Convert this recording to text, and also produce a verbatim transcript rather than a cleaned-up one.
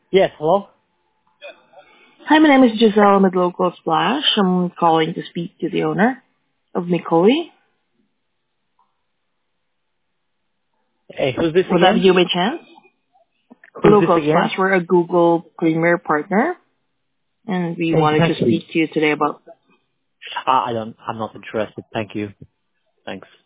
Yes, hello? Hi, my name is Giselle with Local Splash. I'm calling to speak to the owner of Mikoli. Hey, who's this Would that be again? you by chance? Who's this Local Splash, again? we're a Google Premier partner, and we wanted to Exactly. speak to you today about Ah, I don't, I'm not interested. Thank you. Thanks.